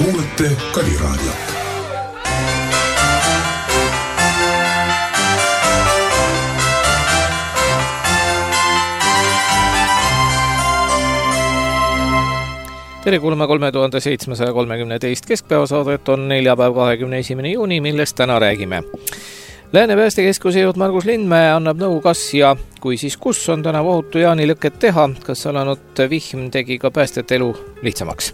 Kuulete Kaliraadiot. Tere kuulama 3732 keskpäevasaadet on neljapäev 21. juuni, millest täna räägime. Lääne päästekeskuse juht Margus Lindmäe annab nõu, kas ja kui siis kus on täna ohutu jaanilõket teha, kas alanud vihm tegi ka päästjate elu lihtsamaks.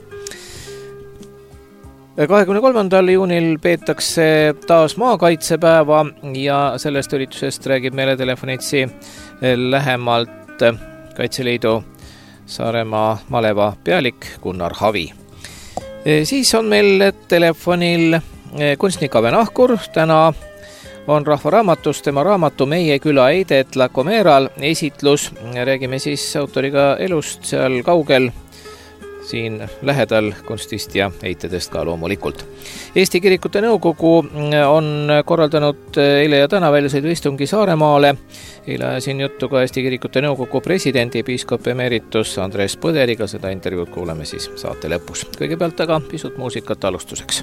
23. juunil peetakse taas maakaitsepäeva ja sellest üritusest räägib meile telefonitsi lähemalt Kaitseliidu Saaremaa maleva pealik Gunnar Havi. Siis on meil telefonil kunstnik Ave Nahkur. Täna on Rahvaraamatust tema raamatu Meie küla Eidet La Comeral esitlus. Räägime siis autoriga elust seal kaugel, siin lähedal kunstist ja eitedest ka loomulikult. Eesti Kirikute Nõukogu on korraldanud eile ja täna väljasõiduistungi Saaremaale. Eile ajasin juttu ka Eesti Kirikute Nõukogu presidendi piiskop emeritus Andres Põderiga. Seda intervjuud kuuleme siis saate lõpus. Kõigepealt aga pisut muusikat alustuseks.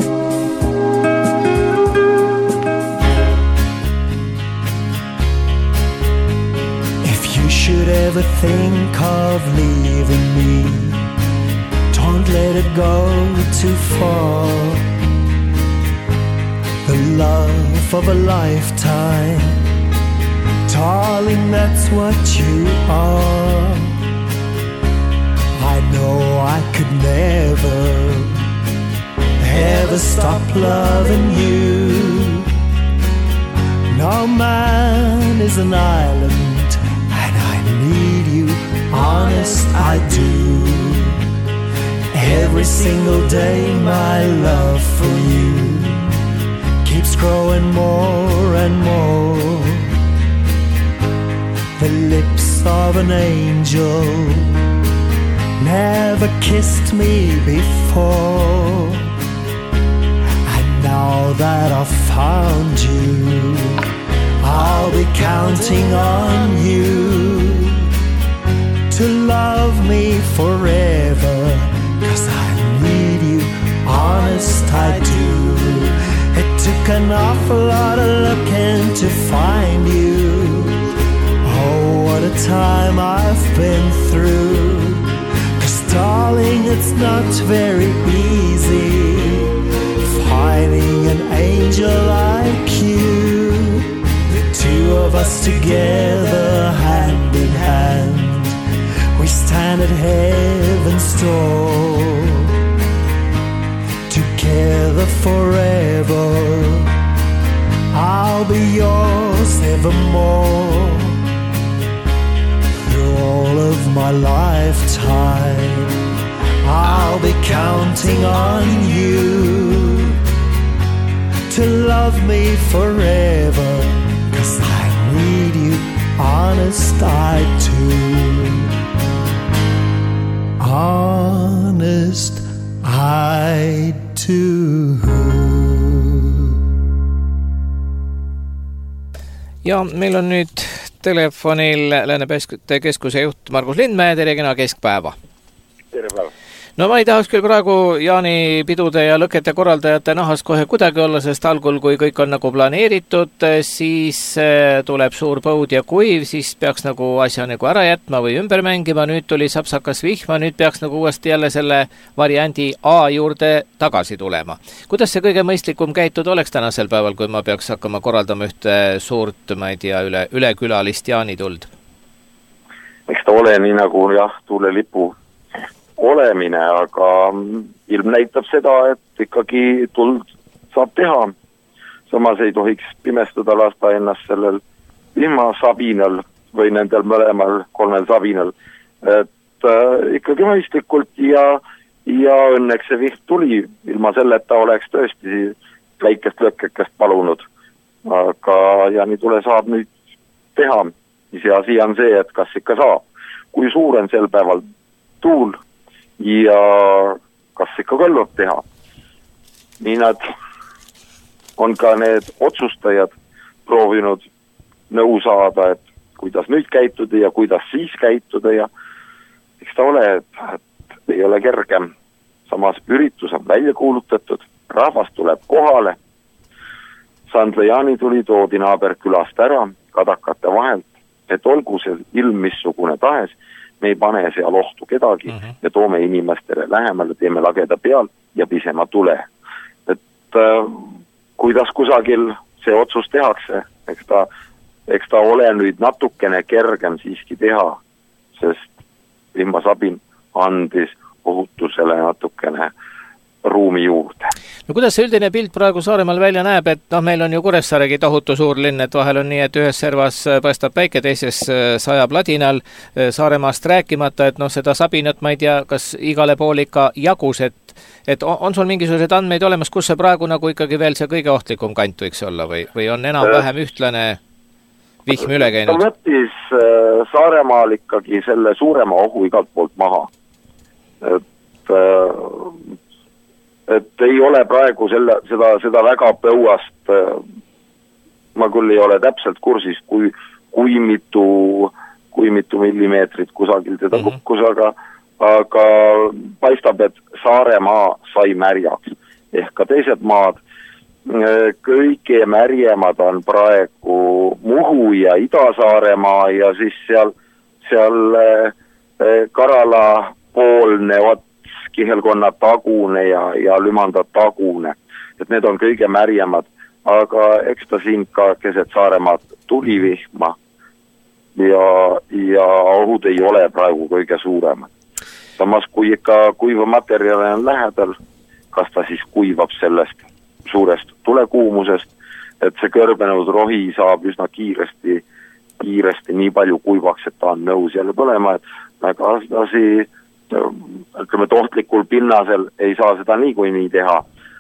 If you should ever think of leaving me, don't let it go too far. The love of a lifetime, darling, that's what you are. I know I could never, ever stop loving you. No man is an island, and I need you, honest I do. Every single day my love for you keeps growing more and more. The lips of an angel never kissed me before. And now that I've found you, I'll be counting on you to love me forever. 'Cause I need you, honest I do. It took an awful lot of looking to find you. Oh, what a time I've been through. 'Cause darling, it's not very easy finding an angel like you. The two of us together, hand in hand, we stand at heaven's door, together forever. I'll be yours evermore. Through all of my lifetime, I'll be counting on you to love me forever. 'Cause I need you, honest I do. Honest I do. Ja meil on nüüd telefonil Lääne päästekeskuse juht Margus Lindmäe. Tere kena keskpäeva. Tere päeva. No ma ei tahaks küll praegu jaanipidude ja lõkete korraldajate nahas kohe kuidagi olla, sest algul, kui kõik on nagu planeeritud, siis tuleb suur põud ja kuiv, siis peaks nagu asja nagu ära jätma või ümber mängima. Nüüd tuli sapsakas vihma, nüüd peaks nagu uuesti jälle selle variandi A juurde tagasi tulema. Kuidas see kõige mõistlikum käituda oleks tänasel päeval, kui ma peaks hakkama korraldama ühte suurt, ma ei tea, ülekülalist jaanituld? Eks ta ole nii nagu tuulelipu olemine, aga ilm näitab seda, et ikkagi tuld saab teha. Samas ei tohiks pimestada, lasta ennast sellel vihmasabinal või nendel mõlemal 3 sabinal. Et ikkagi mõistlikult ja õnneks see viht tuli. Ilma selleta oleks tõesti väikest lõkkekest palunud. Aga jaanitule saab nüüd teha. Iseasi on see, et kas ikka saab. Kui suur on sel päeval tuul ja kas ikka kõlvab teha. Nii nad on ka need otsustajad proovinud nõu saada, et kuidas nüüd käituda ja kuidas siis käituda ja eks ta ole, et ei ole kergem. samas üritus on välja kuulutatud, rahvas tuleb kohale. Sandla jaanituli toodi naaberkülast ära kadakate vahelt, et olgu see ilm missugune tahes, me ei pane seal ohtu kedagi ja toome inimestele lähemale, teeme lageda peal ja pisema tule. Et kuidas kusagil see otsus tehakse, eks ta ole nüüd natukene kergem siiski teha, sest vihmasabin andis ohutusele natukene ruumi juurde. No kuidas see üldine pilt praegu Saaremaal välja näeb, et meil on ju Kuressaaregi tohutu suur linn, et vahel on nii, et ühes servas paistab päike, teises sajab ladinal, Saaremaast rääkimata, et seda sabinat ma ei tea, kas igale pool ikka jagus, et on sul mingisuguseid andmeid olemas, kus see praegu nagu ikkagi veel see kõige ohtlikum kant võiks olla või on enam-vähem ühtlane vihm üle käinud? Ta võttis Saaremaal ikkagi selle suurema ohu igalt poolt maha. Et ei ole praegu seda väga põuast, ma küll ei ole täpselt kursis, kui mitu millimeetrit kusagil teda kukkus, aga paistab, et Saaremaa sai märjaks. Ehk ka teised maad, kõige märjemad on praegu Muhu ja Ida-Saaremaa ja siis seal Karala poolne Kihelkonna tagune ja Lümanda tagune. Et need on kõige märjemad, aga eks ta siin ka keset Saaremaad tuli vihma ja ohud ei ole praegu kõige suuremad. Samas kui ikka kuiva materjali on lähedal, kas ta siis kuivab sellest suurest tulekuumusest, et see kõrbenud rohi saab üsna kiiresti nii palju kuivaks, et ta on nõus jälle tulema, et väga ütleme, tohtlikul pinnasel ei saa seda niikuinii teha,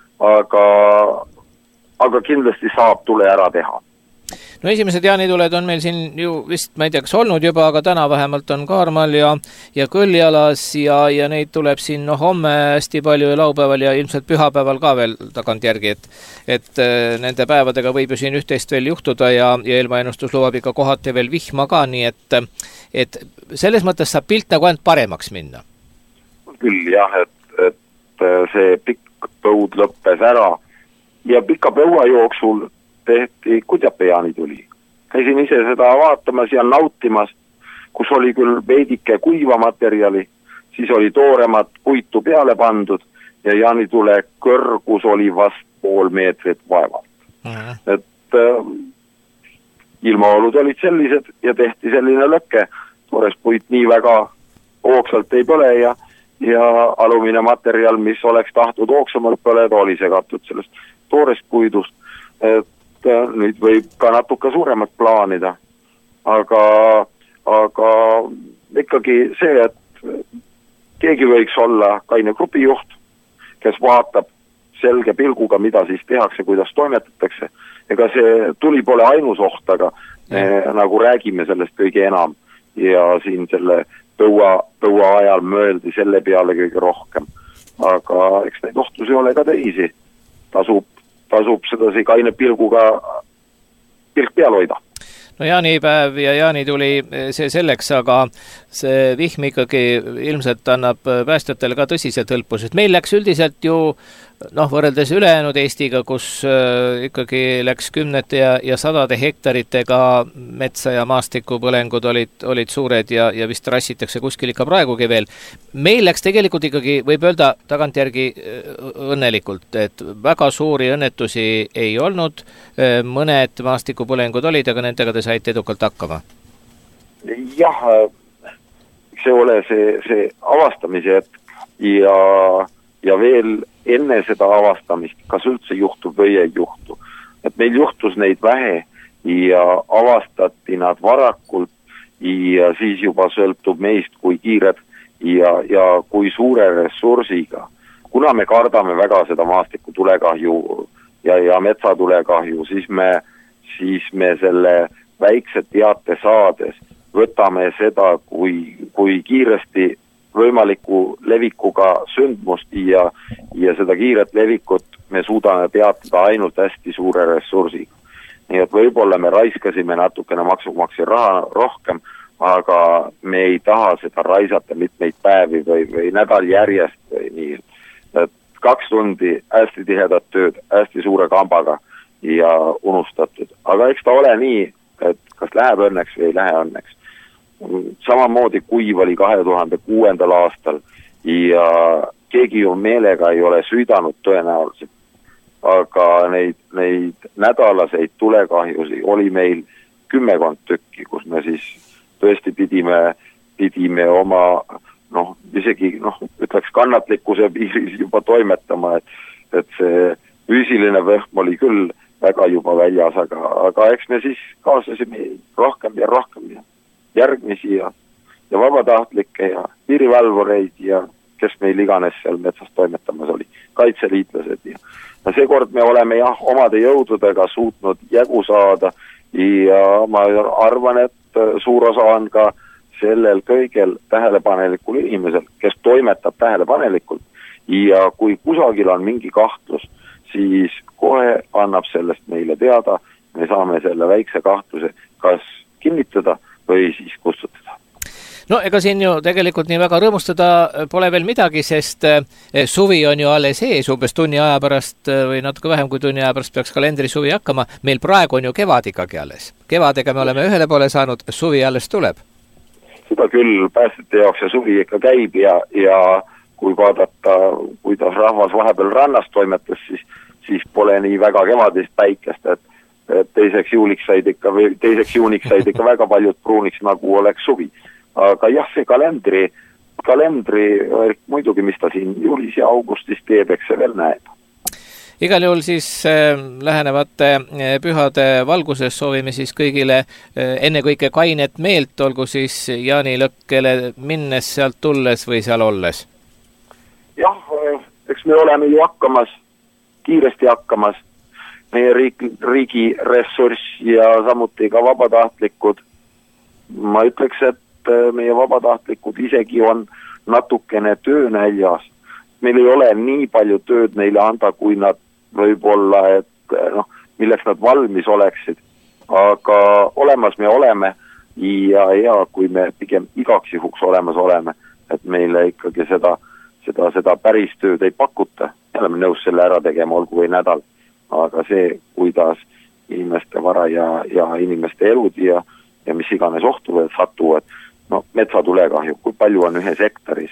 aga kindlasti saab tule ära teha. No esimesed jaanituled on meil siin ju vist, ma ei tea, kas olnud juba, aga täna vähemalt on Kaarmal ja Kõljalas ja neid tuleb siin homme hästi palju ja laupäeval ja ilmselt pühapäeval ka veel tagantjärgi, et nende päevadega võib ju siin üht-teist veel juhtuda ja ilmaennustus lubab ikka kohati veel vihma ka, nii et selles mõttes saab pilt nagu ainult paremaks minna. Küll jah, et see pikk põud lõppes ära ja pika põua jooksul tehti Kudjape jaanituli. Käisin ise seda vaatamas ja nautimas, kus oli küll veidike kuiva materjali, siis oli tooremat puitu peale pandud ja jaanitule kõrgus oli vast 0,5 meetrit vaevalt. Et ilmaolud olid sellised ja tehti selline lõkke, toores puit nii väga hoogsalt ei põle ja alumine materjal, mis oleks tahtnud hoogsamalt põleda, oli segatud sellest toorest puidust, et nüüd võib ka natuke suuremat plaanida, aga ikkagi see, et keegi võiks olla kaine grupijuht, kes vaatab selge pilguga, mida siis tehakse, kuidas toimetatakse. Ega see tuli pole ainus oht, aga nagu räägime sellest kõige enam ja siin selle põua ajal mõeldi selle peale kõige rohkem. Aga eks neid ohtusi ole ka teisi. Tasub sedasi kaine pilguga pilk peal hoida. No jaanipäev ja jaanituli see selleks, aga see vihm ikkagi ilmselt annab päästjatele ka tõsiselt hõlpu, sest meil läks üldiselt ju võrreldes ülejäänud Eestiga, kus ikkagi läks 10 ja 100 hektaritega metsa ja maastikupõlengud olid suured ja vist rassitakse kuskil ikka praegugi veel. Meil läks tegelikult ikkagi, võib öelda tagantjärgi õnnelikult, et väga suuri õnnetusi ei olnud, mõned maastikupõlengud olid, aga nendega te saite edukalt hakkama. Jah, see ole see avastamise hetk ja veel enne seda avastamist, kas üldse juhtub või ei juhtu. Et meil juhtus neid vähe ja avastati nad varakult ja siis juba sõltub meist, kui kiired ja kui suure ressursiga. Kuna me kardame väga seda maastiku tulekahju ja metsatulekahju, siis me selle väikse teate saades võtame seda, kui kiiresti võimaliku levikuga sündmust ja seda kiiret levikut me suudame peatada ainult hästi suure ressursiga. Nii et võib-olla me raiskasime natukene maksumaksja raha rohkem, aga me ei taha seda raisata mitmeid päevi või nädal järjest või nii. et 2 tundi hästi tihedat tööd, hästi suure kambaga ja unustatud. Aga eks ta ole nii, et kas läheb õnneks või ei lähe õnneks. Samamoodi kuiv oli 2006. aastal ja keegi ju meelega ei ole süüdanud tõenäoliselt. Aga neid nädalaseid tulekahjusi oli meil 10 tükki, kus me siis tõesti pidime oma isegi ütleks kannatlikkuse piiris juba toimetama, et see füüsiline võhm oli küll väga juba väljas, aga eks me siis kaasasime rohkem ja järgmisi ja vabatahtlikke ja piirivalvureid ja kes meil iganes seal metsas toimetamas oli, kaitseliitlased ja seekord me oleme omade jõududega suutnud jagu saada ja ma arvan, et suur osa on ka sellel kõigel tähelepanelikul inimesel, kes toimetab tähelepanelikult ja kui kusagil on mingi kahtlus, siis kohe annab sellest meile teada, me saame selle väikse kahtluse kas kinnitada või siis kustutada. No ega siin ju tegelikult nii väga rõõmustada pole veel midagi, sest suvi on ju alles ees, umbes tunni aja pärast või natuke vähem kui tunni aja pärast peaks kalendrisuvi hakkama. Meil praegu on ju kevad ikkagi alles. Kevadega me oleme ühele poole saanud, suvi alles tuleb. Seda küll päästjate jaoks ja suvi ikka käib ja kui vaadata, kuidas rahvas vahepeal rannas toimetas, siis pole nii väga kevadist päikest, et teiseks juuniks said ikka väga paljud pruuniks, nagu oleks suvi. Aga jah, see kalendri muidugi, mis ta siin juulis ja augustis teeb, eks see veel näeb. Igal juhul siis lähenevate pühade valguses soovime siis kõigile enne kõike kainet meelt, olgu siis Jaanilõkkele minnes, sealt tulles või seal olles. Jah, eks me oleme ju kiiresti hakkamas. Meie riigi ressurss ja samuti ka vabatahtlikud. Ma ütleks, et meie vabatahtlikud isegi on natukene töönäljas. Meil ei ole nii palju tööd neile anda, kui nad võib-olla, et milleks nad valmis oleksid. Aga olemas me oleme ja kui me pigem igaks juhuks olemas oleme, et meile ikkagi seda päris tööd ei pakuta. Me oleme nõus selle ära tegema, olgu või nädal. Aga see, kuidas inimeste vara ja inimeste elud ja mis iganes ohtu satuvad, metsatulekahju, kui palju on ühes hektaris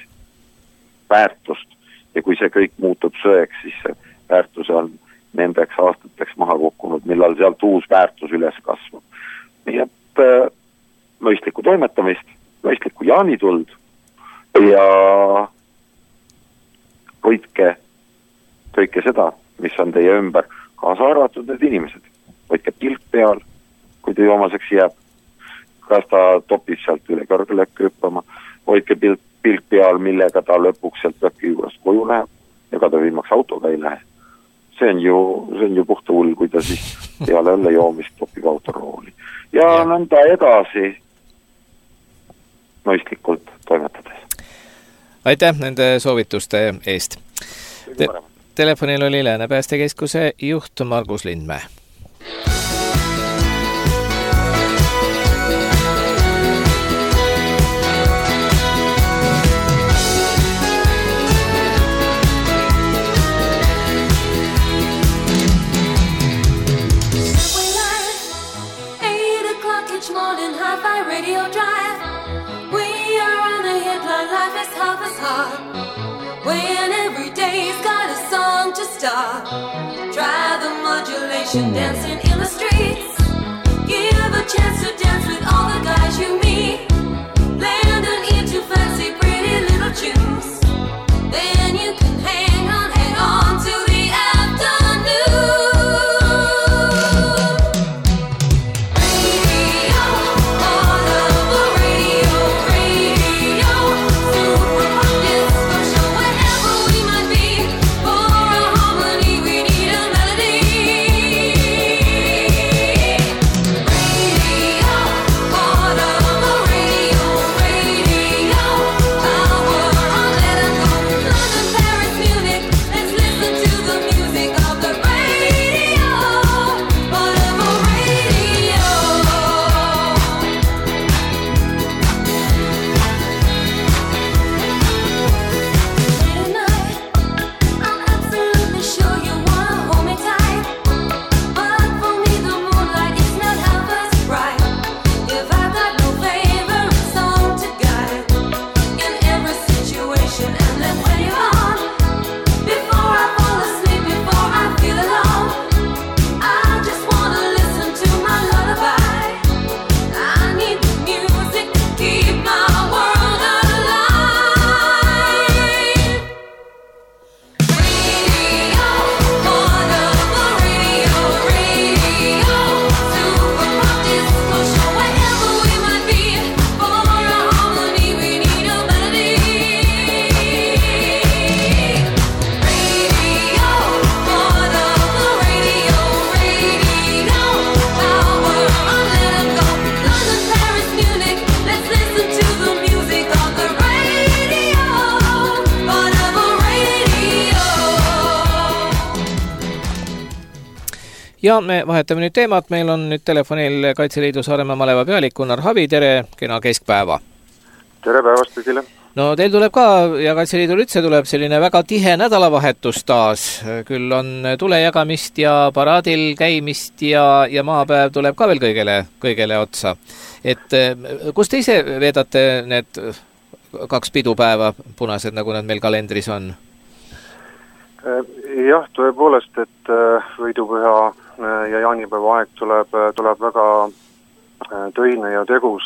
väärtust ja kui see kõik muutub söeks, siis see väärtus on nendeks aastateks maha kukkunud, millal sealt uus väärtus üles kasvab. Nii et mõistlikku toimetamist, mõistlikku jaanituld ja hoidke kõike seda, mis on teie ümber, kaasa arvatud need inimesed. Hoidke pilk peal, kui teie omaseks jääb, kas ta topib sealt üle kõrgele hüppama, hoidke pilk peal, millega ta lõpuks sealt pökki juurest koju läheb, ega ta viimaks autoga ei lähe. See on ju puhta hull, kui ta siis peale õlle joomist topib autorooli. Ja nõnda edasi mõistlikult toimetades. Aitäh nende soovituste eest. Telefonil oli Lääne päästekeskuse juht Margus Lindmäe. When every day's got a song to start, try the modulation dancing in the streets. Give a chance to dance with all the guys you meet. Lend an ear to fancy pretty little tunes. Then you can hang on till the afternoon. Radio, all over radio, super pop disco show. Wherever we might be, for a harmony we need a melody. Radio, all over Ja me vahetame nüüd teemat, meil on nüüd telefonil Kaitseliidu Saaremaa maleva pealik Gunnar Havi, tere, kena keskpäeva! Tere päevast kõigile! No teil tuleb ka ja Kaitseliidul üldse tuleb selline väga tihe nädalavahetus taas, küll on tule jagamist ja paraadil käimist ja maapäev tuleb ka veel kõigele otsa. Et kus te ise veedate need 2 pidupäeva punased, nagu nad meil kalendris on? Jah, tõepoolest, et võidupüha ja jaanipäeva aeg tuleb väga töine ja tegus.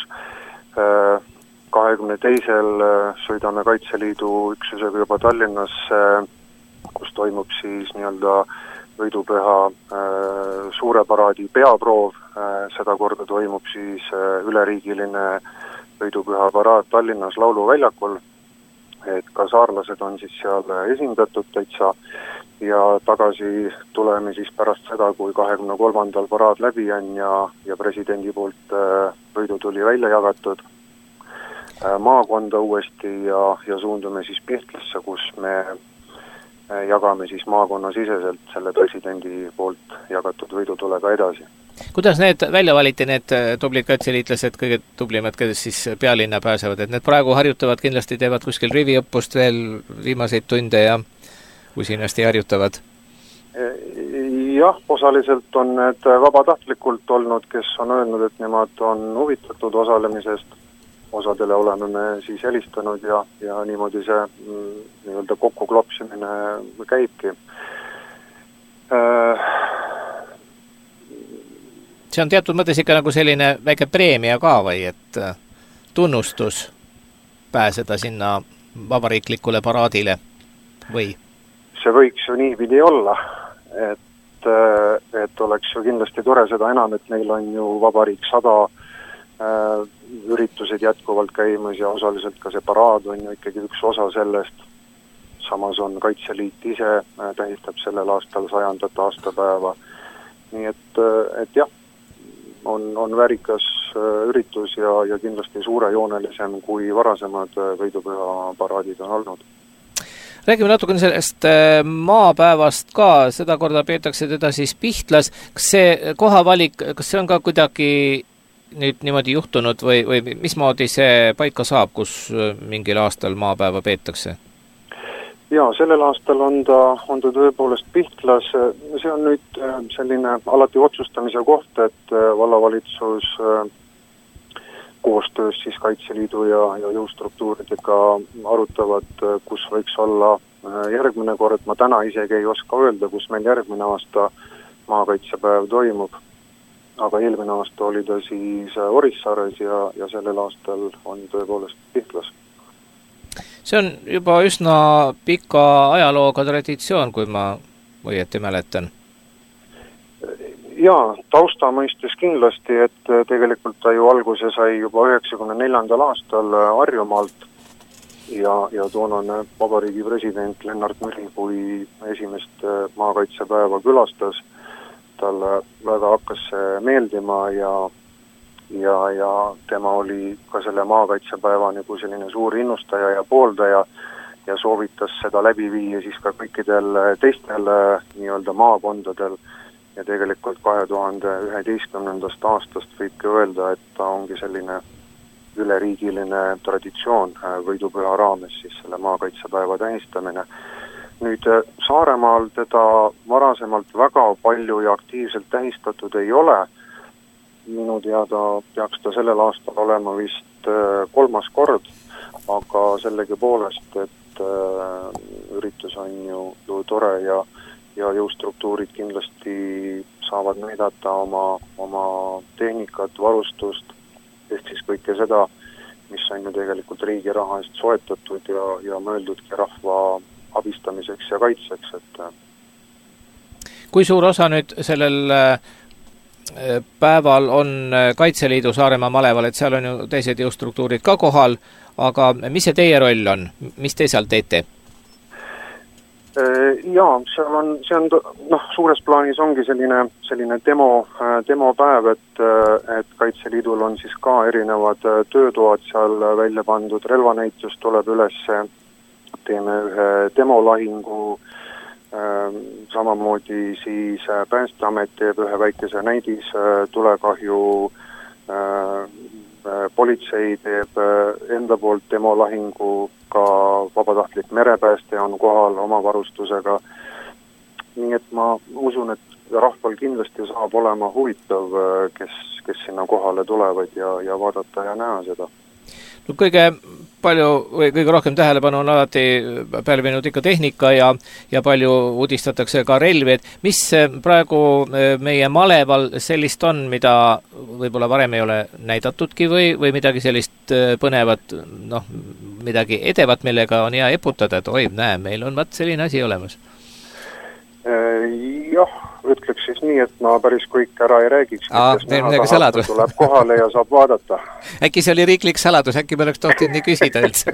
22. sõidame Kaitseliidu üksusega juba Tallinnasse, kus toimub siis nii-öelda võidupüha suure paraadi peaproov. Seda korda toimub siis üleriigiline võidupüha paraad Tallinnas Lauluväljakul, et ka saarlased on siis seal esindatud täitsa ja tagasi tuleme siis pärast seda, kui 23. paraad läbi on ja presidendi poolt võidutuli välja jagatud maakonda uuesti ja suundume siis Pihtlasse, kus me jagame siis maakonna siseselt selle presidendi poolt jagatud võidutulega edasi. Kuidas need välja valiti, need tublid kaitseliitlased, kõige tublimad, kes siis pealinna pääsevad, et need praegu harjutavad, kindlasti teevad kuskil riviõppust veel viimaseid tunde ja usinasti harjutavad? Jah, osaliselt on need vabatahtlikult olnud, kes on öelnud, et nemad on huvitatud osalemisest. Osadele oleme me siis helistanud ja niimoodi see nii-öelda kokkuklopsimine käibki. See on teatud mõttes ikka nagu selline väike preemia ka või, et tunnustus pääseda sinna vabariiklikule paraadile või? See võiks ju niipidi olla, et oleks ju kindlasti tore seda enam, et meil on ju Vabariik 100 üritused jätkuvalt käimas ja osaliselt ka see paraad on ju ikkagi üks osa sellest. Samas on Kaitseliit ise tähistab sellel aastal 100. aastapäeva. Nii et jah, on väärikas üritus ja kindlasti suurejoonelisem kui varasemad võidupüha paraadid on olnud. Räägime natukene sellest maapäevast ka, seda korda peetakse teda siis Pihtlas. Kas see kohavalik, kas see on ka kuidagi nüüd niimoodi juhtunud või mismoodi see paika saab, kus mingil aastal maapäeva peetakse? Jaa, sellel aastal on ta tõepoolest Pihtlas. See on nüüd selline alati otsustamise koht, et vallavalitsus koostöös siis Kaitseliidu ja jõustruktuuridega arutavad, kus võiks olla järgmine kord. Ma täna isegi ei oska öelda, kus meil järgmine aasta maakaitsepäev toimub. Aga eelmine aasta oli ta siis Orissaares ja sellel aastal on tõepoolest Pihtlas. See on juba üsna pika ajalooga traditsioon, kui ma õieti mäletan. Jaa, tausta mõistes kindlasti, et tegelikult ta ju alguse sai juba 94. aastal Harjumaalt ja toonane vabariigi president Lennart Meri, kui esimest maakaitsepäeva külastas, talle väga hakkas see meeldima ja tema oli ka selle maakaitsepäeva nagu selline suur innustaja ja pooldaja ja soovitas seda läbi viia siis ka kõikidel teistel nii-öelda maakondadel ja tegelikult 2011. aastast võibki öelda, et ta ongi selline üleriigiline traditsioon võidupüha raames siis selle maakaitsepäeva tähistamine. Nüüd Saaremaal teda varasemalt väga palju ja aktiivselt tähistatud ei ole. Minu teada peaks ta sellel aastal olema vist 3. kord, aga sellegi poolest, et üritus on ju tore ja jõustruktuurid kindlasti saavad näidata oma tehnikat, varustust, ehk siis kõike seda, mis on ju tegelikult riigi raha eest soetatud ja mõeldudki rahva abistamiseks ja kaitseks, et kui suur osa nüüd sellel päeval on Kaitseliidu Saaremaa maleval, et seal on ju teised jõustruktuurid ka kohal, aga mis see teie roll on? Mis te seal teete? Jaa, see on suures plaanis ongi selline demopäev, et Kaitseliidul on siis ka erinevad töötoad seal välja pandud, relvanäitus tuleb üles, teeme ühe demolahingu Samamoodi siis Päästeamet teeb ühe väikese näidis tulekahju, politsei teeb enda poolt demolahingu, ka vabatahtlik merepääste on kohal oma varustusega. Nii et ma usun, et rahval kindlasti saab olema huvitav, kes sinna kohale tulevad ja vaadata ja näha seda. No kõige palju või kõige rohkem tähelepanu on alati pälvinud ikka tehnika ja palju uudistatakse ka relvi, et mis praegu meie maleval sellist on, mida võib-olla varem ei ole näidatudki või midagi sellist põnevat, midagi edevat, millega on hea eputada, et oi, näe, meil on vaat selline asi olemas. Jah, ütleks siis nii, et ma päris kõik ära ei räägiks, kes tuleb kohale ja saab vaadata. Äkki see oli riiklik saladus, äkki me oleks tohtinud nii küsida üldse?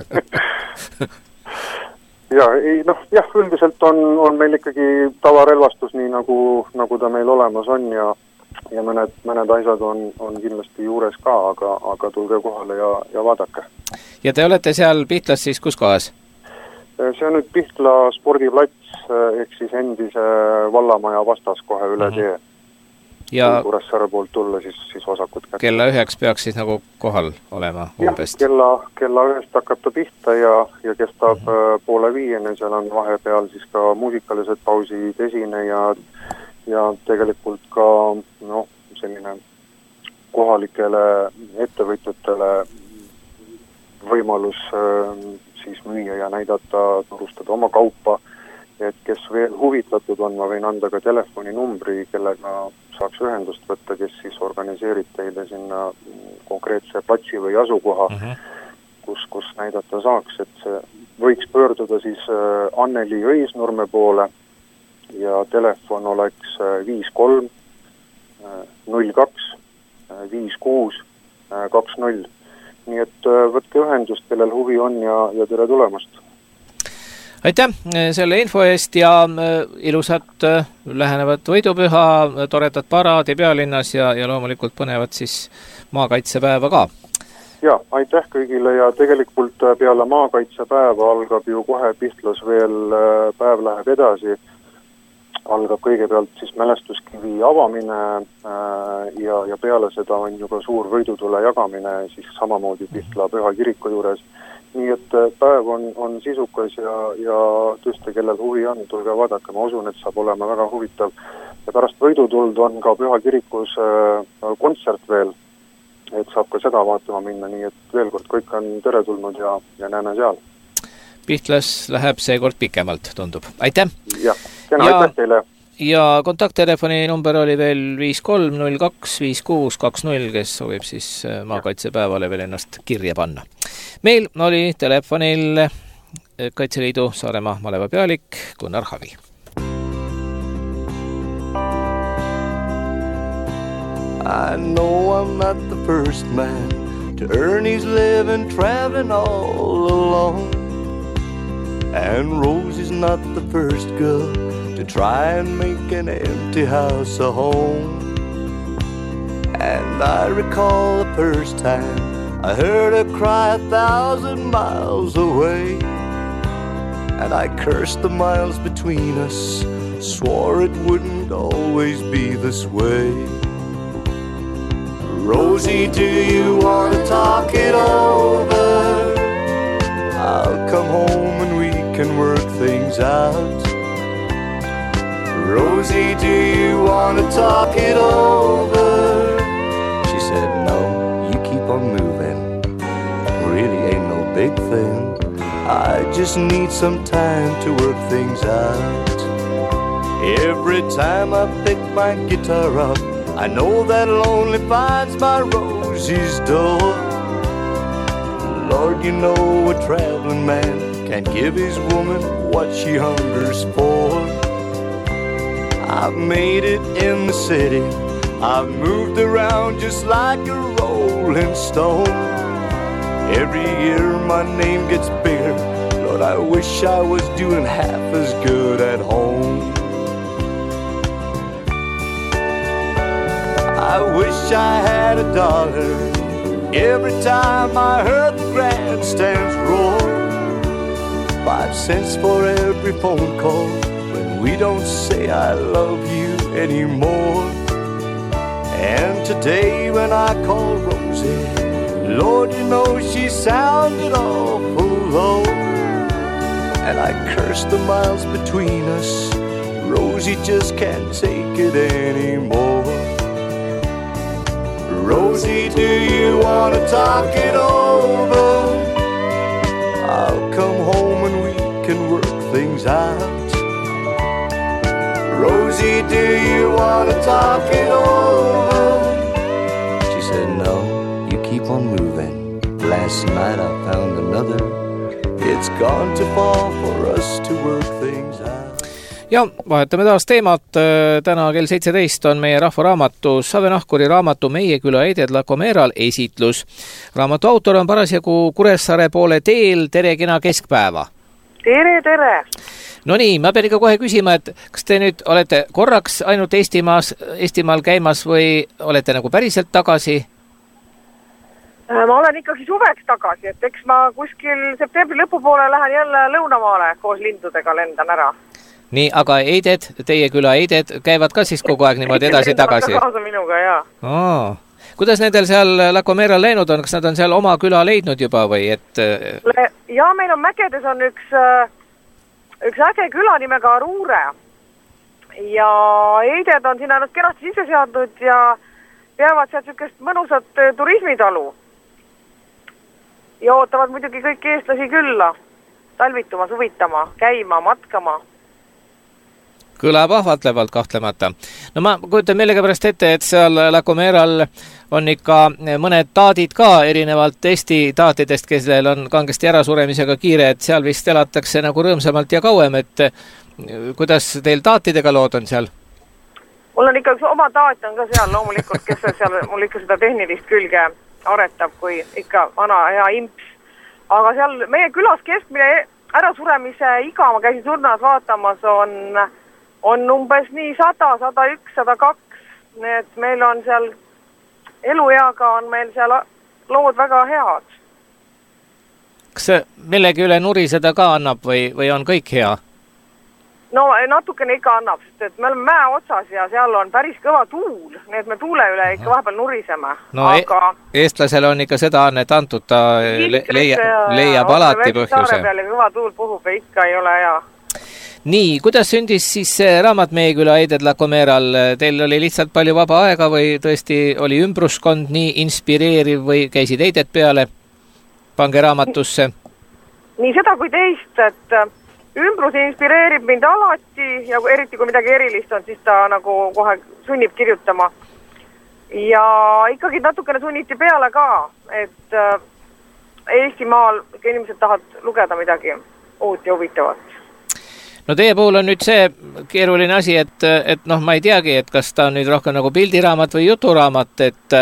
Üldiselt on meil ikkagi tavarelvastus nii nagu ta meil olemas on ja mõned asjad on kindlasti juures ka, aga tulge kohale ja vaadake. Ja te olete seal Pihtlas siis kus kohas? See on nüüd Pihtla spordiplats, ehk siis endise vallamaja vastas kohe üle tee. Ja Kuressaare poolt tulla siis vasakut kätte. Kella 9 peaks siis nagu kohal olema umbest? Jah, kella 9 hakkab ta pihta ja kestab 4:30, seal on vahepeal siis ka muusikalised pausid, esinejad ja tegelikult ka selline kohalikele ettevõtjatele võimalus siis müüa ja näidata, turustada oma kaupa, et kes veel huvitatud on, ma võin anda ka telefoninumbri, kellega saaks ühendust võtta, kes siis organiseerib teile sinna konkreetse platsi või asukoha, kus näidata saaks, et see võiks pöörduda siis Anneli Õisnurme poole ja telefon oleks 53 02 56 20. Nii et võtke ühendust, kellel huvi on ja tere tulemast. Aitäh selle info eest ja ilusat lähenevat võidupüha, toredat paraadi pealinnas ja loomulikult põnevat siis maakaitsepäeva ka. Ja, aitäh kõigile ja tegelikult peale maakaitsepäeva algab ju kohe Pihtlas veel päev läheb edasi. Algab kõigepealt siis mälestuskivi avamine ja peale seda on juba suur võidutule jagamine siis samamoodi Pihtla Püha kiriku juures. Nii et päev on sisukas ja tõesti, kellel huvi on, tulge vaadake, ma usun, et saab olema väga huvitav. Ja pärast võidutuld on ka Püha kirikus kontsert veel, et saab ka seda vaatama minna, nii et veel kord kõik on teretulnud ja näeme seal. Pihtlas läheb seekord pikemalt, tundub. Aitäh! Jah, aitäh teile! Ja kontakttelefoni number oli veel 53 02 56 20, kes soovib siis maakaitsepäevale veel ennast kirja panna. Meil oli telefonil Kaitseliidu Saaremaa maleva pealik Gunnar Havi. I know I'm not the first man to earn his living traveling all alone. And Rose is not the first girl to try and make an empty house a home. And I recall the first time I heard her cry 1,000 miles away. And I cursed the miles between us, swore it wouldn't always be this way. Rosie, do you want to talk it over? I'll come home and we can work things out. Rosie, do you want to talk it over? She said, no, you keep on moving. Really ain't no big thing. I just need some time to work things out. Every time I pick my guitar up, I know that lonely finds my Rosie's door. Lord, you know a traveling man can't give his woman what she hungers for. I've made it in the city, I've moved around just like a rolling stone. Every year my name gets bigger, Lord, I wish I was doing half as good at home. I wish I had $1 every time I heard the grandstands roar. 5 cents for every phone call when we don't say I love you anymore. And today when I called Rosie, Lord, you know she sounded awful low. And I cursed the miles between us. Rosie just can't take it anymore. Rosie, do you want to talk it over? I'll come home and we can work things out. Rosie, do you want to talk it over? She said, no, you keep on moving. Last night I found another. It's gone too far for us to work things out. Ja vahetame taas teemat. Täna kell 17 on meie Rahvaraamatu Save Nahkuri raamatu Meie küla eided La Comeral esitlus. Raamatu autor on parasjagu Kuressaare poole teel. Tere kena keskpäeva. Tere. No nii, ma pean ikka kohe küsima, et kas te nüüd olete korraks ainult Eestimaal käimas või olete nagu päriselt tagasi? Ma olen ikkagi suveks tagasi, et eks ma kuskil septembri lõpupoole lähen jälle Lõunamaale koos lindudega lendan ära. Nii, aga eided, teie küla eided käivad ka siis kogu aeg niimoodi edasi-tagasi? Kaasa minuga, jaa. Kuidas nendel seal La Comeral läinud on? Kas nad on seal oma küla leidnud juba või? Ja meil on Mägedes on üks äge küla nimega Ruure. Ja eided on sinna ennast kenasti sisse seadnud ja peavad sealt sükest mõnusat turismitalu. Ja ootavad muidugi kõik eestlasi külla. Talvituma, suvitama, käima, matkama. Kõlab ahvatlevalt kahtlemata. No ma kujutan meelega pärast ette, et seal La Comeral on ikka mõned taadid ka erinevalt Eesti taatidest, kellel on kangesti ärasuremisega kiire, et seal vist elatakse nagu rõõmsamalt ja kauem, et kuidas teil taatidega lood on seal? Mul on ikka üks oma taat on ka seal loomulikult, kes seal mul ikka seda tehnilist külge aretab, kui ikka vana hea imps. Aga seal meie külas keskmine ärasuremise iga, ma käisin surnas vaatamas, on umbes nii 100, 101, 102. Nii et meil on seal elueaga on meil seal lood väga head. Kas millegi üle nuriseda ka annab või on kõik hea? No natukene ikka annab, sest et me oleme mäe otsas ja seal on päris kõva tuul, nii et me tuule üle ikka vahepeal nuriseme. No aga eestlasele on ikka seda annet antud, ta leiab alati põhjuse. Saare peal ja kõva tuul puhub ja ikka ei ole hea. Nii, kuidas sündis siis raamat Meie küla eided La Comeral? Teil oli lihtsalt palju vaba aega või tõesti oli ümbruskond nii inspireeriv või käisid eided peale? Pange raamatusse. Nii seda kui teist, et ümbrus inspireerib mind alati ja eriti kui midagi erilist on, siis ta nagu kohe sunnib kirjutama. Ja ikkagi natukene sunniti peale ka, et Eestimaal inimesed tahavad lugeda midagi uut ja huvitavat. No teie puhul on nüüd see keeruline asi, et noh, ma ei teagi, et kas ta on nüüd rohkem nagu pildiraamat või juturaamat,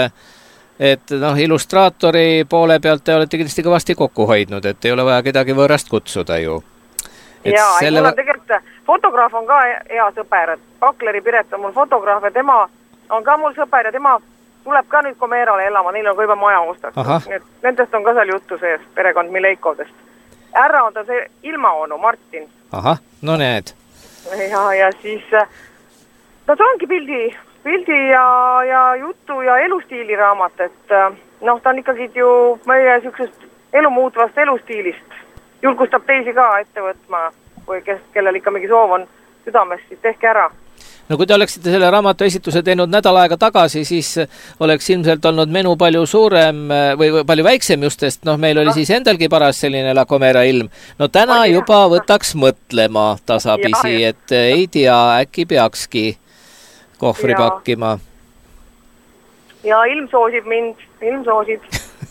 et noh, illustraatori poole pealt te olete kindlasti kõvasti kokku hoidnud, et ei ole vaja kedagi võõrast kutsuda ju. Jaa, mul on tegelikult fotograaf on ka hea sõber, et Pakleri Piret on mul fotograaf ja tema on ka mul sõber ja tema tuleb ka nüüd Comerale elama, neil on ka juba maja ostatud. Nendest on ka seal juttu sees, perekond Mileikovdest. Ära on ta see ilmaonu, Martin. Ahah, no need. Ja siis, no see ongi pildi ja jutu ja elustiili raamat, et noh, ta on ikkagi ju meie sellisest elumuutvast elustiilist. Julgustab teisi ka ette võtma, või kellel ikka mingi soov on südames, siis tehke ära. No kui te oleksite selle raamatu esituse teinud nädal aega tagasi, siis oleks ilmselt olnud menu palju suurem või palju väiksem justest. Noh, meil oli siis endalgi paras selline La Comera ilm. No täna juba võtaks mõtlema tasapisi, et ei tea, äkki peakski kohvri pakkima. Ja ilm soosib mind, ilm soosib.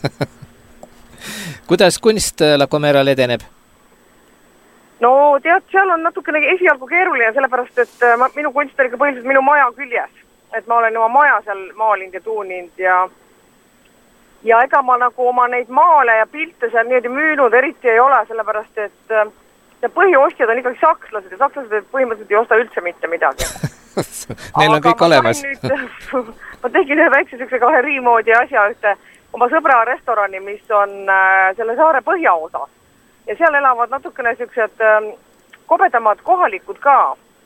Kuidas kunst La Comeral edeneb? No tead, seal on natukene esialgu keeruline, sellepärast, et minu kunst on ikka põhiliselt minu maja küljes. Et ma olen oma maja seal maalinud ja tuuninud ja ega ma nagu oma neid maale ja pilte seal niimoodi müünud eriti ei ole, sellepärast, et põhiostjad on ikkagi sakslased ja sakslased põhimõtteliselt ei osta üldse mitte midagi. Neil on kõik olemas. Ma tegin ühe väikse sükse galeriimoodi asja ühte oma sõbra restorani, mis on selle saare põhjaosas. Ja seal elavad natukene sellised kobedamad kohalikud ka.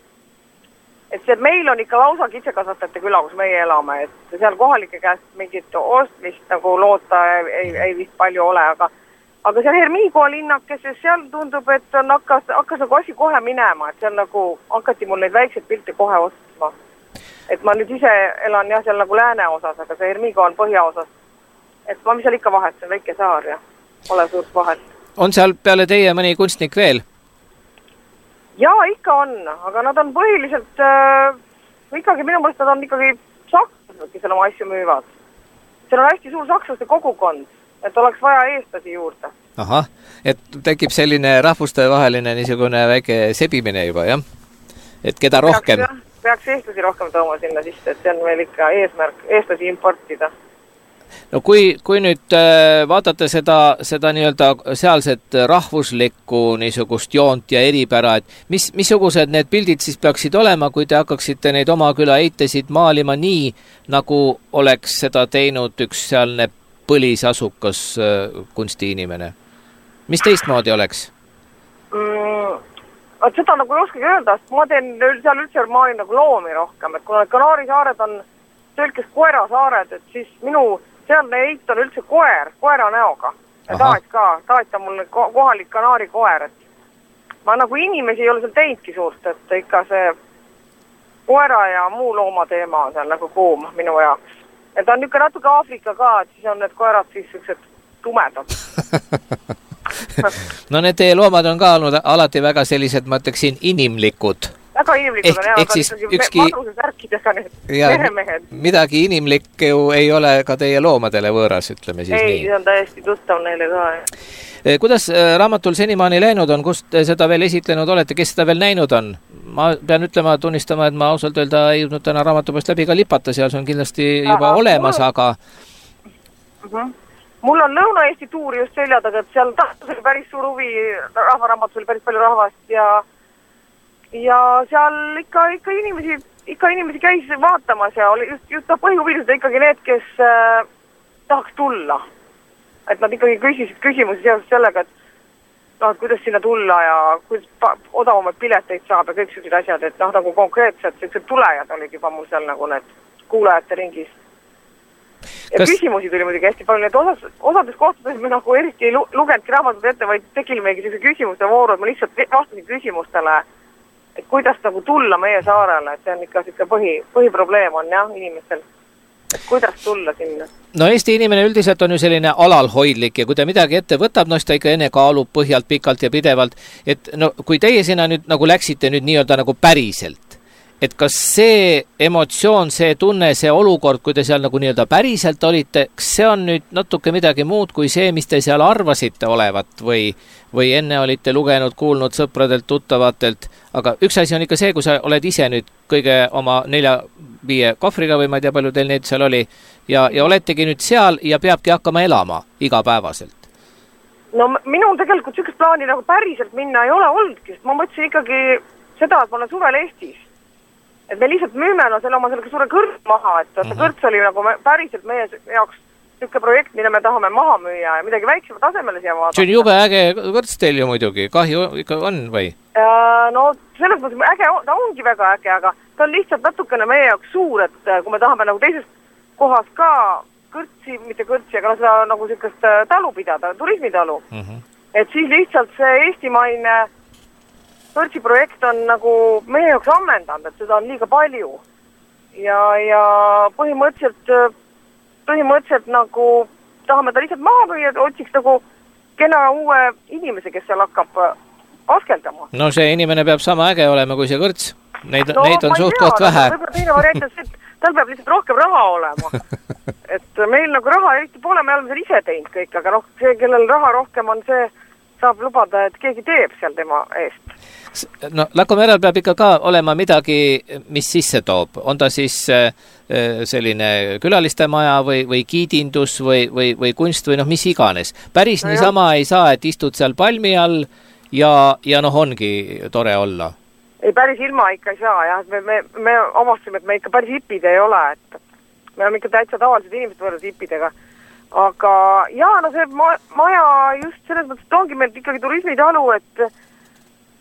et see meil on ikka lausa kitsekasvatajate küla, kus meie elame, et seal kohalike käest mingit ostmist nagu loota ei vist palju ole, aga seal Hermiigoa linnakeses, seal tundub, et on hakkas nagu asi kohe minema, et seal nagu hakati mul neid väikseid pilte kohe ostma. Et ma nüüd ise elan jah, seal nagu lääne osas, aga see Hermiigoa on põhjaosas. Et ma mis seal ikka vahet, see on väike saar ja ole suurt vahet. On seal peale teie mõni kunstnik veel? Jaa, ikka on, aga nad on põhiliselt, ikkagi minu mõelest nad on ikkagi sakslased, kes seal oma asju müüvad. Seal on hästi suur sakslaste kogukond, et oleks vaja eestlasi juurde. Ahah, et tekib selline rahvuste vaheline niisugune väike sebimine juba, jah? Et keda rohkem? Peaks eestlasi rohkem tooma sinna sisse, et see on meil ikka eesmärk, eestlasi importida. No kui nüüd vaatate seda nii-öelda sealset rahvuslikku niisugust joont ja eripära, et missugused need pildid siis peaksid olema, kui te hakkaksite neid oma küla eitesid maalima nii, nagu oleks seda teinud üks sealne põlisasukas kunstiinimene? Mis teistmoodi oleks? Seda nagu ei oskagi öelda, sest ma teen seal üldse maalin nagu loomi rohkem, et kuna Kanaari saared on tõlkes koerasaared, et siis minu sealne eit on üldse koera näoga. Ja taat on mul kohalik Kanaari koer, et ma nagu inimesi ei ole seal teinudki suurt, et ikka see koera ja muu looma teema on seal nagu kuum minu jaoks. Et on ikka natuke Aafrika ka, et siis on need koerad siis sellised tumedad. No need teie loomad on ka olnud alati väga sellised, ma ütleksin, inimlikud. Väga inimlikud on, aga ikkagi madrusesärkidega need meremehed. Midagi inimlik ju ei ole ka teie loomadele võõras, ütleme siis nii. Ei, see on täiesti tuttav neile ka. Kuidas raamatul senimaani läinud on, kust te seda veel esitlenud olete, kes seda veel näinud on? Ma pean tunnistama, et ma ausalt öelda ei jõudnud täna raamatupast läbi ka lipata, seal see on kindlasti juba olemas, aga... Mul on Lõuna-Eesti tuuri just seljadaga, et seal oli päris suur huvi, rahvaraamatus oli päris palju rahvast ja seal ikka inimesi käis vaatamas ja oli just põhihuvilised ikkagi need, kes tahaks tulla. Et nad ikkagi küsisid küsimusi seoses sellega, et kuidas sinna tulla ja kuidas odavamaid pileteid saab ja kõik sellised asjad, et nagu konkreetselt sellised tulejad olid juba mul seal nagu need kuulajate ringis. Ja küsimusi tuli muidugi hästi palju, et osades kohtades me nagu eriti ei lugenudki raamatut ette, vaid tekilimegi sellise küsimuste vooru, et ma lihtsalt vastasin küsimustele, et kuidas nagu tulla meie saarele, et see on ikka põhiprobleem on jah inimestel, et kuidas tulla sinna. No Eesti inimene üldiselt on ju selline alalhoidlik ja kui ta midagi ette võtab, no siis ta ikka enne kaalub põhjalt, pikalt ja pidevalt, et no kui teie sinna nüüd nagu läksite nüüd nii-öelda nagu päriselt, et kas see emotsioon, see tunne, see olukord, kui te seal nagu nii-öelda päriselt olite, kas see on nüüd natuke midagi muud kui see, mis te seal arvasite olevat või enne olite lugenud, kuulnud sõpradelt, tuttavatelt, aga üks asi on ikka see, kui sa oled ise nüüd kõige oma 4-5 kohvriga või ma ei tea, palju teil neid seal oli ja oletegi nüüd seal ja peabki hakkama elama igapäevaselt. No minul tegelikult sellist plaani nagu päriselt minna ei ole olnudki, sest ma mõtlesin ikkagi seda, et ma olen suvel Eestis. Et me lihtsalt müüme selle oma sellega suure kõrts maha, et kõrts oli nagu päriselt meie jaoks niisugune projekt, mille me tahame maha müüa ja midagi väiksema tasemele siia vaadata. See on jube äge kõrts teil ju muidugi, kahju ikka on või? No selles mõttes äge, ta ongi väga äge, aga ta on lihtsalt natukene meie jaoks suur, et kui me tahame nagu teises kohas ka kõrtsi, mitte kõrtsi, aga seda nagu sellist talu pidada, turismitalu. Et siis lihtsalt see eestimaine kõrtsiprojekt on nagu meie jaoks ammendanud, et seda on liiga palju. Ja põhimõtteliselt nagu tahame ta lihtsalt maha müüa, et otsiks nagu kena uue inimese, kes seal hakkab askeldama. No see inimene peab sama äge olema kui see kõrts. Neid on suht koht vähe. Teine variant on see, et tal peab lihtsalt rohkem raha olema. Et meil nagu raha eriti pole, me oleme seal ise teinud kõik, aga see, kellel raha rohkem on, see saab lubada, et keegi teeb seal tema eest. No Laku merel peab ikka ka olema midagi, mis sisse toob. On ta siis selline külaliste maja või kiidindus või kunst või mis iganes. Päris niisama ei saa, et istud seal palmi all ja ongi tore olla. Ei, päris ilma ikka ei saa, jah. Me avastasime, et me ikka päris hipid ei ole, et me oleme ikka täitsa tavalised inimesed võrreldes hipidega. Aga see maja just selles mõttes, et ongi meil ikkagi turismitalu, et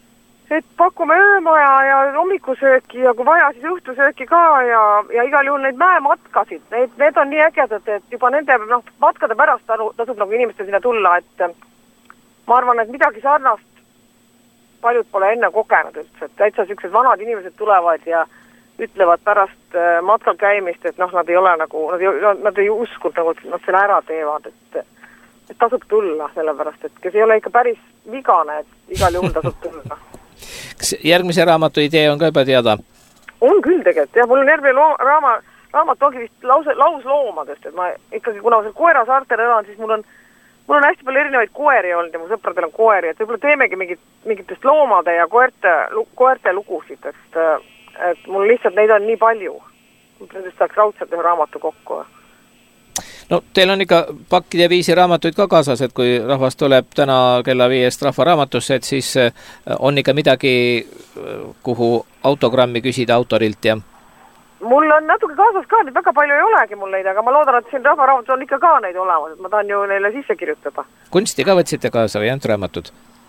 et pakume öömaja ja hommikusööki ja kui vaja, siis õhtusööki ka ja igal juhul neid mäematkasid, need on nii ägedad, et juba nende matkade pärast tasub nagu inimestel sinna tulla, et ma arvan, et midagi sarnast paljud pole enne kogenud üldse, et täitsa sellised vanad inimesed tulevad ja ütlevad pärast matkal käimist, et nad ei ole nagu, nad ei uskunud nagu, et nad selle ära teevad, et tasub tulla, sellepärast, et kes ei ole ikka päris vigane, et igal juhul tasub tulla. Kas järgmise raamatu idee on ka juba teada? On küll tegelikult, jah, mul on järgmine raamat ongi vist lausloomadest, et ma ikkagi, kuna ma seal Koera saartel elan, siis mul on hästi palju erinevaid koeri olnud ja mu sõpradel on koeri, et võib-olla teemegi mingitest loomade ja koerte lugusid, et mul lihtsalt neid on nii palju. Nendest saaks raudselt ühe raamatu kokku. No teil on ikka pakkide viisi raamatuid ka kaasas, et kui rahvas tuleb täna kella 5 rahvaraamatusse, et siis on ikka midagi, kuhu autogrammi küsida autorilt ja... Mul on natuke kaasas ka, neid väga palju ei olegi mul neid, aga ma loodan, et siin rahvaraamatus on ikka ka neid olemas, et ma tahan ju neile sisse kirjutada. Kunsti ka võtsite kaasa või ainult raamatud?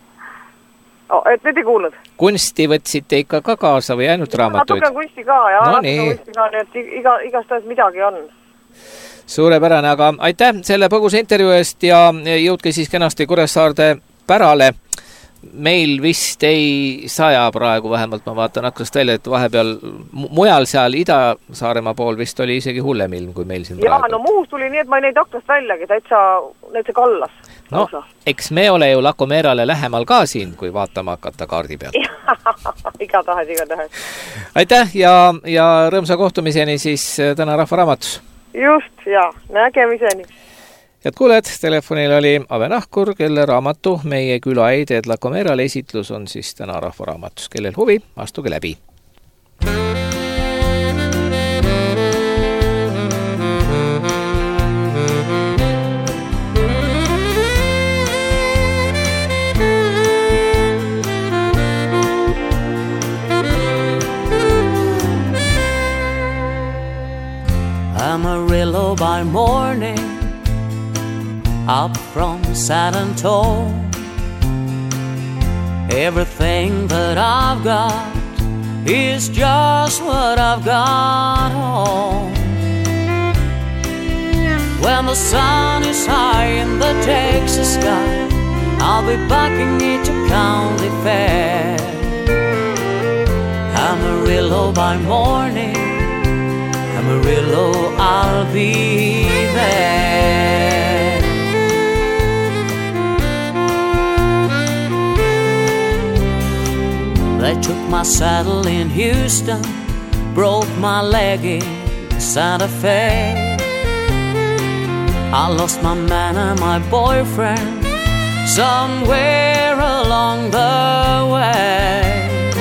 Et need ei kuulnud. Kunsti võtsite ikka ka kaasa või ainult raamatuid? Natuke on kunsti ka, ja no, natuke on kunsti ka, nii et igast midagi on. Suurepärane, aga aitäh selle põgusa intervjuu eest ja jõudke siis kenasti Kuressaarde pärale. Meil vist ei saja praegu, vähemalt ma vaatan aknast välja, et vahepeal mujal seal Ida-Saaremaa pool vist oli isegi hullem ilm, kui meil siin praegu. No muus tuli nii, et ma ei neid aknast väljagi, täitsa kallas. No, eks me ole ju Lacomerale lähemal ka siin, kui vaatama hakata kaardi pealt. Igatahes. Aitäh ja rõõmsa kohtumiseni siis täna Rahvaraamatus. Just, ja nägemiseni. Head kuuled, telefonil oli Ave Nahkur, kelle raamatu Meie külaeided Lacomerale esitlus on siis täna Rahvaraamatus. Kellel huvi, astuge läbi. Amarillo by morning, up from San Antonio. Everything that I've got is just what I've got home. When the sun is high in the Texas sky, I'll be backing it to County Fair. Amarillo by morning, Amarillo, I'll be there. They took my saddle in Houston, broke my leg in Santa Fe. I lost my man and my boyfriend somewhere along the way.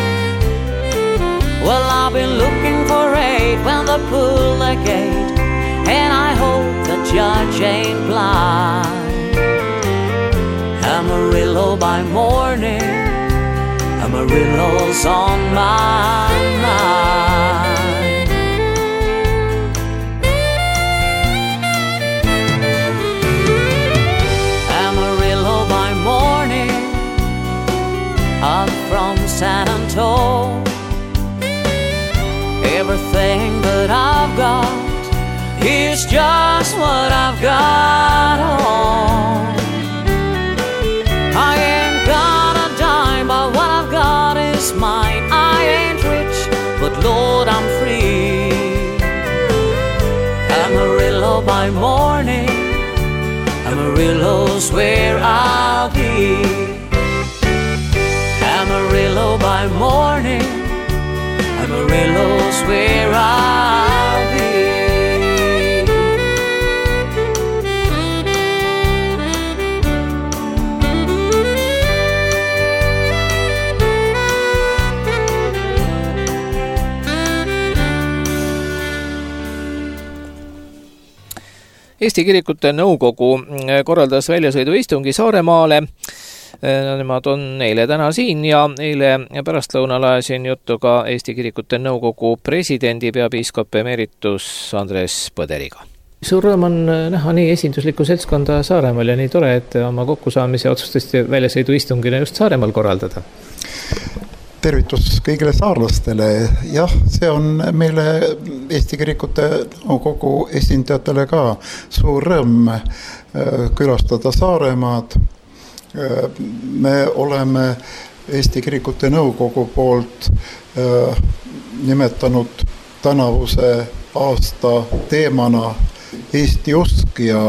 Well, I've been looking for aid when they pull the gate, and I hope the judge ain't blind. Amarillo by morning, Amarillo's on my mind. Amarillo by morning, up from San Antonio. Everything that I've got is just what I've got on. I ain't got a dime, but what I've got is mine. I ain't rich, but Lord, I'm free. Amarillo by morning, Amarillo's where I'll be. Amarillo by morning, Amarillo's where I'll be. Eesti Kirikute Nõukogu korraldas väljasõiduistungi Saaremaale. Nemad on eile täna siin ja eile pärastlõunal ajasin juttu ka Eesti Kirikute Nõukogu presidendi peapiiskop emeritus Andres Põderiga. Suur rõõm on näha nii esinduslikku seltskonda Saaremaal ja nii tore, et oma kokkusaamise otsustasite väljasõiduistungina just Saaremaal korraldada. tervitus kõigile saarlastele. Jah, see on meile Eesti Kirikute Nõukogu esindajatele ka suur rõõm külastada Saaremaad. Me oleme Eesti Kirikute Nõukogu poolt nimetanud tänavuse aasta teemana Eesti usk ja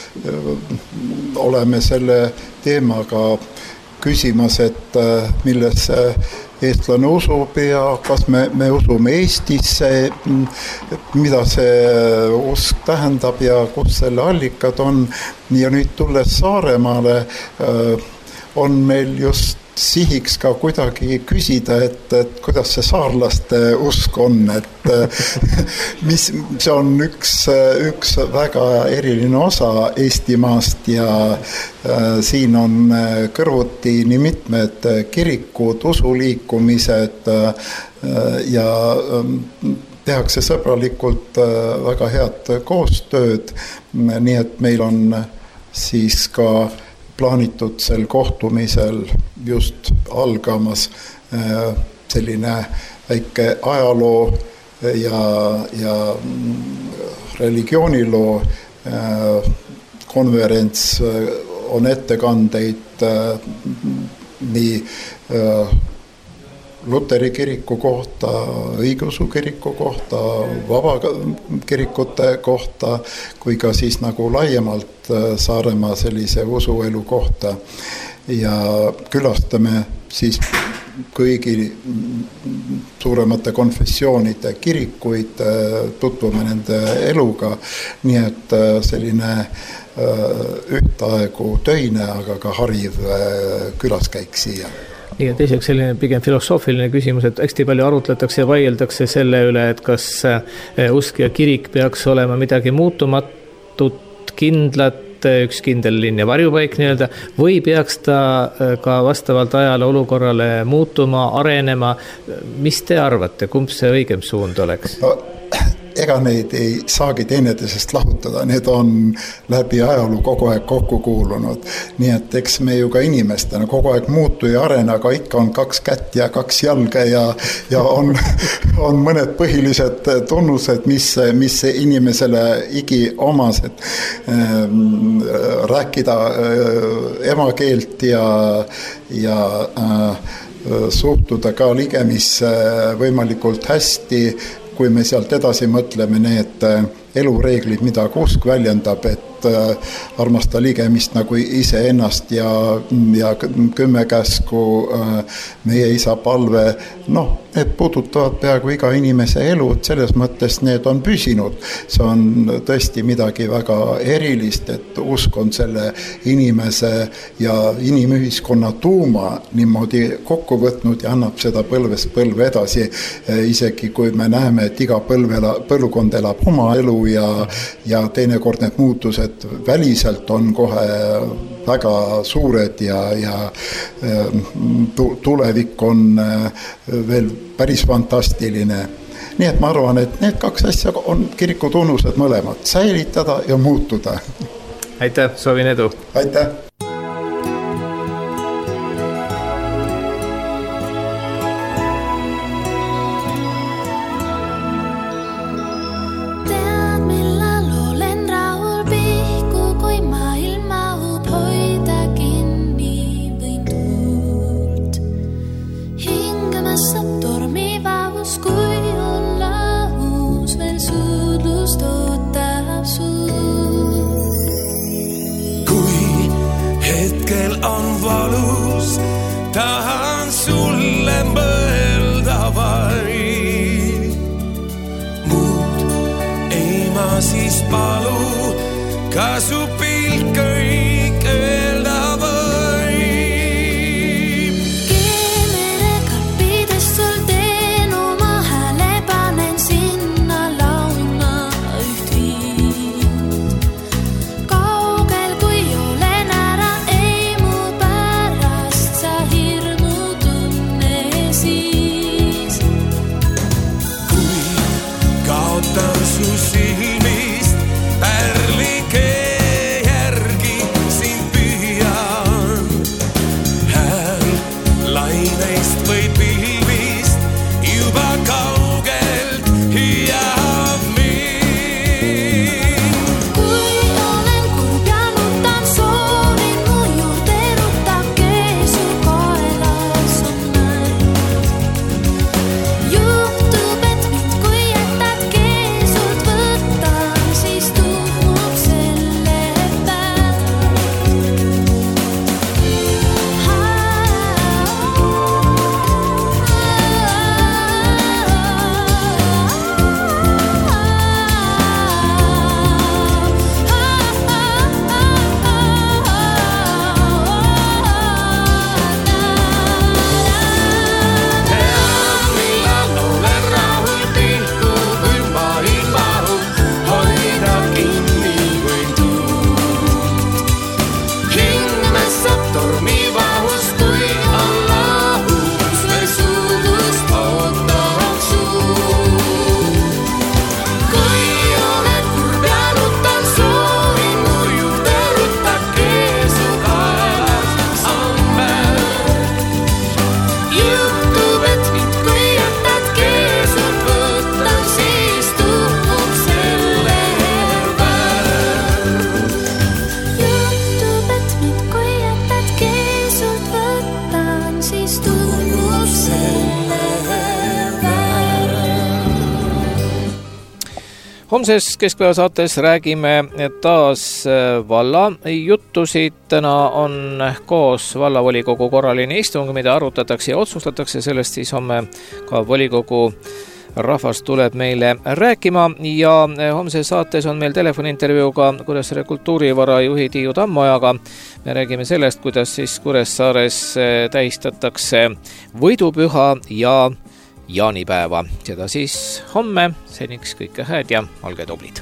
oleme selle teemaga küsimas, et millesse eestlane usub ja kas me usume Eestisse, mida see usk tähendab ja kus selle allikad on. Ja nüüd tulles Saaremaale on meil just sihiks ka kuidagi küsida, et kuidas see saarlaste usk on, et see on üks väga eriline osa Eestimaast ja siin on kõrvuti nii mitmed kirikud, usuliikumised ja tehakse sõbralikult väga head koostööd, nii et meil on siis ka plaanitud sel kohtumisel just algamas selline väike ajaloo ja religiooniloo konverents, on ettekandeid nii Luteri kiriku kohta, õigeusu kiriku kohta, vabakirikute kohta, kui ka siis nagu laiemalt Saaremaa sellise usuelu kohta. Ja külastame siis kõigi suuremate konfessioonide kirikuid, tutvume nende eluga, nii et selline ühtaegu töine, aga ka hariv külaskäik siia. Ja teiseks selline pigem filosoofiline küsimus, et hästi palju arutletakse ja vaieldakse selle üle, et kas usk ja kirik peaks olema midagi muutumatut, kindlat, üks kindel linn ja varjupaik nii-öelda, või peaks ta ka vastavalt ajale olukorrale muutuma, arenema. Mis te arvate, kumb see õigem suund oleks? Ega neid ei saagi teineteisest lahutada, need on läbi ajalu kogu aeg kokku kuulunud. Nii et eks me ju ka inimestena kogu aeg muutu ja arena, aga ikka on 2 kätt ja 2 jalga ja on mõned põhilised tunnused, mis inimesele igi omased. Rääkida emakeelt ja suhtuda ka ligemisse võimalikult hästi, kui me sealt edasi mõtleme need elureeglid, mida usk väljendab, et armasta ligemist nagu iseennast ja 10 käsku, meie isa palve, need puudutavad peaaegu iga inimese elu, selles mõttes need on püsinud. See on tõesti midagi väga erilist, et usk on selle inimese ja inimühiskonna tuuma niimoodi kokku võtnud ja annab seda põlvest põlve edasi, isegi kui me näeme, et iga põlvkond elab oma elu ja teinekord need muutused väliselt on kohe väga suured ja tulevik on veel päris fantastiline. Nii et ma arvan, et need 2 asja on kiriku tunnused mõlemad, säilitada ja muutuda. Aitäh, soovin edu! Aitäh! Su silmist pärlikeel Homses keskpäevasaates räägime taas valla juttusid. Täna on koos vallavolikogu korraline istung, mida arutatakse ja otsustatakse. Sellest siis homme ka volikogu rahvas tuleb meile rääkima ja homses saates on meil telefoniintervjuuga Kuressaare kultuurivara juhi Tiiu Tammojaga. Me räägime sellest, kuidas siis Kuressaares tähistatakse võidupüha ja jaanipäeva. Seda siis homme. Seniks kõike hääd ja olge tublid.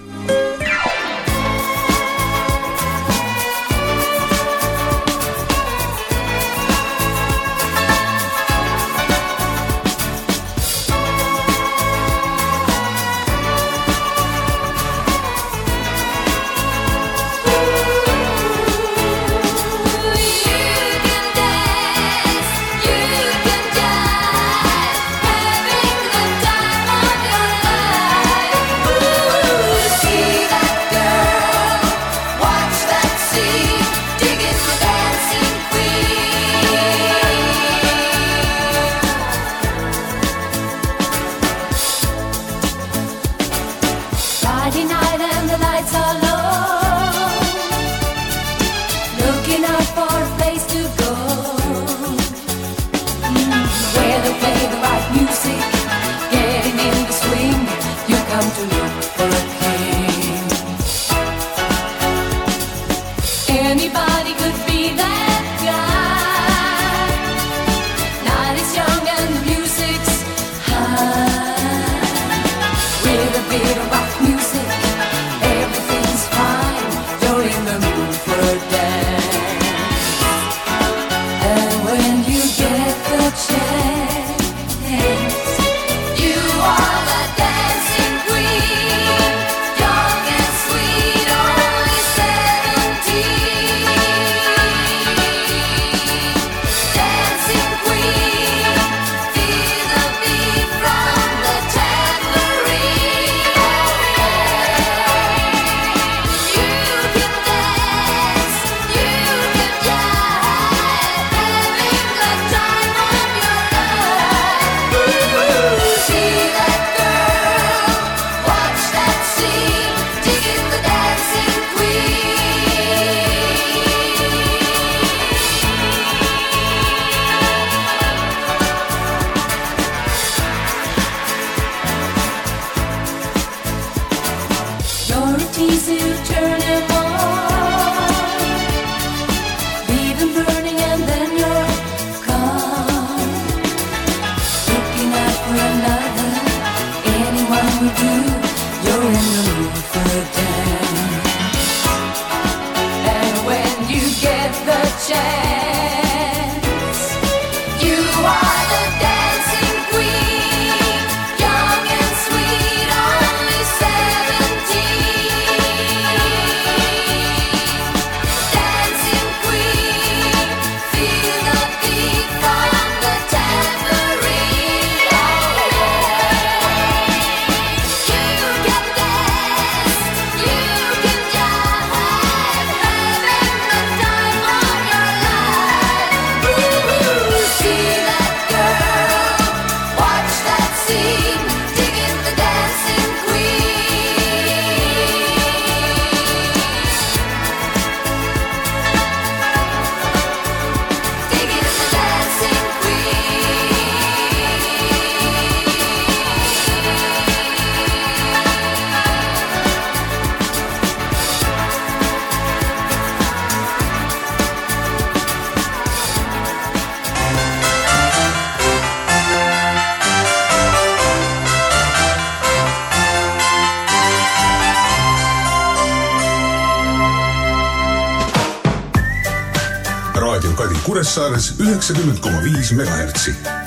Kuressaares 90,5 MHz.